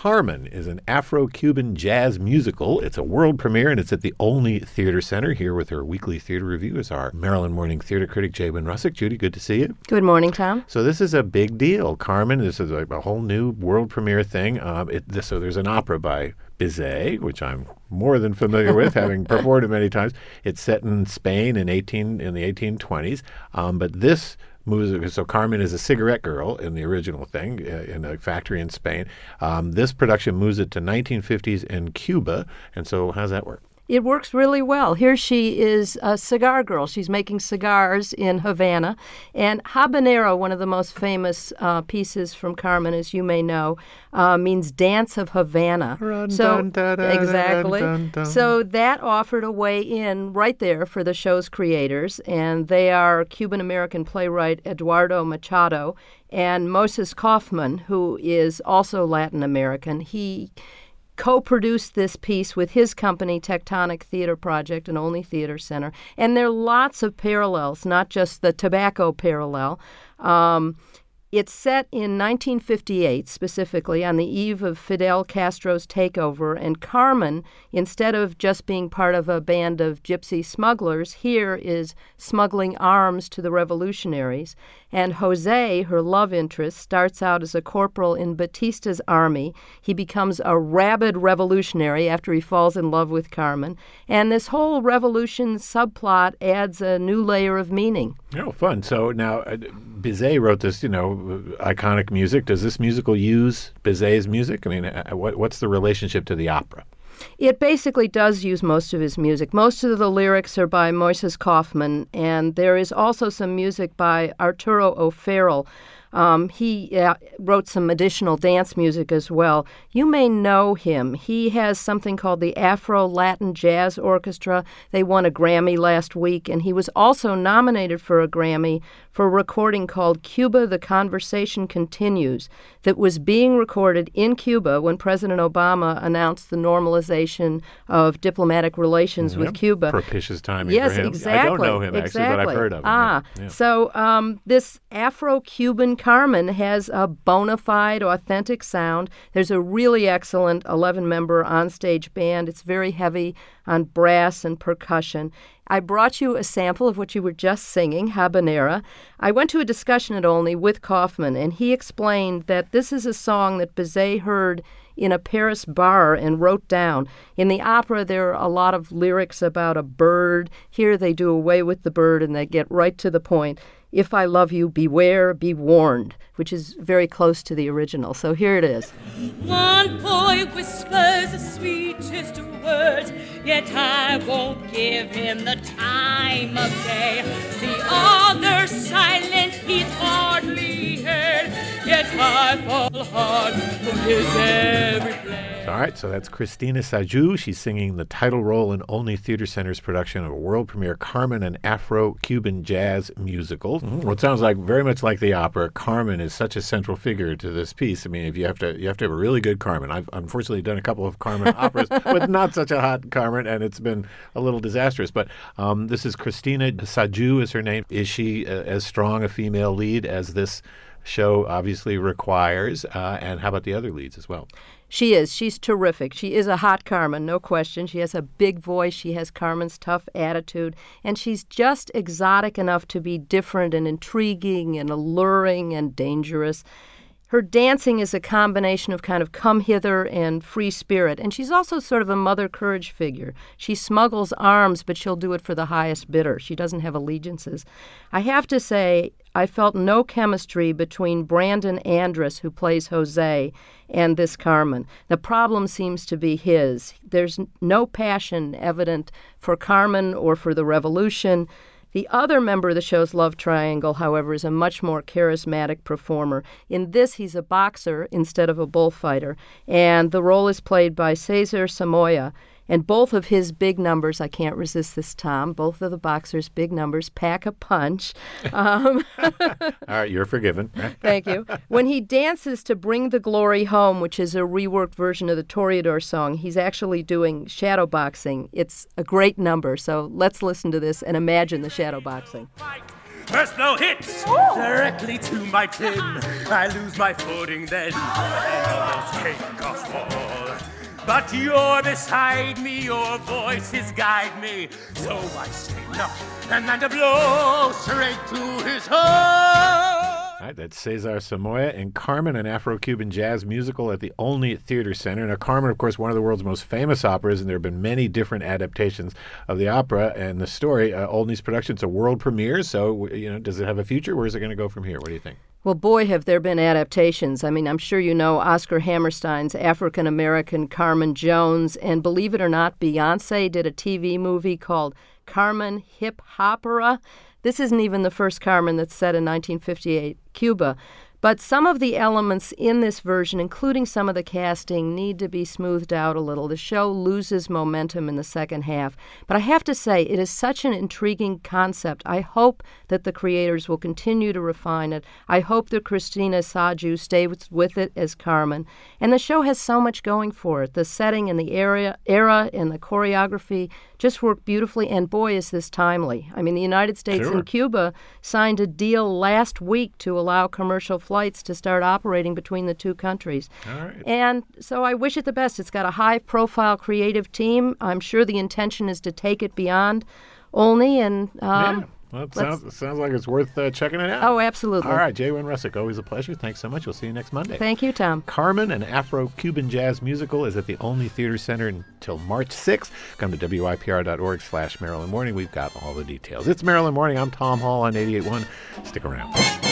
Carmen is an Afro-Cuban jazz musical. It's a world premiere, and it's at the Olney Theater Center. Here with her weekly theater review is our Maryland Morning Theater critic, Jaywen Russick. Judy, good to see you. Good morning, Tom. So this is a big deal. Carmen, this is a whole new world premiere thing. So there's an opera by Bizet, which I'm more than familiar with, having performed it many times. It's set in Spain in the 1820s. But this moves, so Carmen is a cigarette girl in the original thing in a factory in Spain. This production moves it to 1950s in Cuba. And so how does that work? It works really well. Here she is a cigar girl. She's making cigars in Havana. And habanero, one of the most famous pieces from Carmen, as you may know, means Dance of Havana. Exactly. So that offered a way in right there for the show's creators. And they are Cuban-American playwright Eduardo Machado and Moises Kaufman, who is also Latin American. He co-produced this piece with his company, Tectonic Theater Project and Olney Theater Center. And there are lots of parallels, not just the tobacco parallel. It's set in 1958, specifically, on the eve of Fidel Castro's takeover. And Carmen, instead of just being part of a band of gypsy smugglers, here is smuggling arms to the revolutionaries. And Jose, her love interest, starts out as a corporal in Batista's army. He becomes a rabid revolutionary after he falls in love with Carmen. And this whole revolution subplot adds a new layer of meaning. Oh, fun. So now Bizet wrote this, iconic music. Does this musical use Bizet's music? I mean, what's the relationship to the opera? It basically does use most of his music. Most of the lyrics are by Moises Kaufman, and there is also some music by Arturo O'Farrell. He wrote some additional dance music as well. You may know him. He has something called the Afro-Latin Jazz Orchestra. They won a Grammy last week, and he was also nominated for a Grammy for a recording called Cuba, the Conversation Continues, that was being recorded in Cuba when President Obama announced the normalization of diplomatic relations with Cuba. Propitious timing yes, for him. Exactly. I don't know him, actually, but I've heard of him. Yeah. So this Afro-Cuban Carmen has a bona fide, authentic sound. There's a really excellent 11-member onstage band. It's very heavy on brass and percussion. I brought you a sample of what you were just singing, Habanera. I went to a discussion at Olney with Kaufman, and he explained that this is a song that Bizet heard in a Paris bar and wrote down. In the opera, there are a lot of lyrics about a bird. Here they do away with the bird, and they get right to the point. If I love you, beware, be warned, which is very close to the original. So here it is. One boy whispers the sweetest words, yet I won't give him the time of day. The other silent, he's hardly heard, yet I fall hard from his every play. All right, so that's Cristina Sajou. She's singing the title role in Olney Theater Center's production of a world premiere Carmen, an Afro-Cuban jazz musical. Well, it sounds like very much like the opera. Carmen is such a central figure to this piece. I mean, if you have to have a really good Carmen. I've unfortunately done a couple of Carmen operas with not such a hot Carmen, and it's been a little disastrous. But this is Cristina Sajou is her name. Is she as strong a female lead as this show obviously requires? And how about the other leads as well? She is. She's terrific. She is a hot Carmen, no question. She has a big voice. She has Carmen's tough attitude. And she's just exotic enough to be different and intriguing and alluring and dangerous. Her dancing is a combination of kind of come hither and free spirit. And she's also sort of a mother courage figure. She smuggles arms, but she'll do it for the highest bidder. She doesn't have allegiances. I have to say, I felt no chemistry between Brandon Andrus, who plays Jose, and this Carmen. The problem seems to be his. There's no passion evident for Carmen or for the revolution. The other member of the show's love triangle, however, is a much more charismatic performer. In this, he's a boxer instead of a bullfighter, and the role is played by Cesar Samoya. And both of his big numbers, I can't resist this, Tom, both of the boxers' big numbers pack a punch. All right, you're forgiven. Thank you. When he dances to Bring the Glory Home, which is a reworked version of the Toreador song, he's actually doing shadow boxing. It's a great number, so let's listen to this and imagine the shadow boxing. First blow hits directly to my chin. I lose my footing then and almost take off fall. But you're beside me, your voices guide me. So I say no, and then to blow straight to his heart. All right, that's Cesar Samoa and Carmen, an Afro-Cuban jazz musical at the Olney Theater Center. Now, Carmen, of course, one of the world's most famous operas, and there have been many different adaptations of the opera and the story. Olney's production, it's a world premiere, so, does it have a future? Where is it going to go from here? What do you think? Well, boy, have there been adaptations. I mean, I'm sure you know Oscar Hammerstein's African-American Carmen Jones, and believe it or not, Beyonce did a TV movie called Carmen Hip Hopera. This isn't even the first Carmen that's set in 1958 Cuba. But some of the elements in this version, including some of the casting, need to be smoothed out a little. The show loses momentum in the second half. But I have to say, it is such an intriguing concept. I hope that the creators will continue to refine it. I hope that Christina Saju stays with it as Carmen. And the show has so much going for it. The setting and the era and the choreography just work beautifully. And boy, is this timely. I mean, the United States and Cuba signed a deal last week to allow commercial flights to start operating between the two countries. All right. And so I wish it the best. It's got a high-profile creative team. I'm sure the intention is to take it beyond Olney. And Well, it sounds like it's worth checking it out. Oh, absolutely. All right, Jay Wynn Russick, always a pleasure. Thanks so much. We'll see you next Monday. Thank you, Tom. Carmen, an Afro-Cuban jazz musical, is at the Olney Theater Center until March 6th. Come to WYPR.org/Maryland Morning. We've got all the details. It's Maryland Morning. I'm Tom Hall on 88.1. Stick around.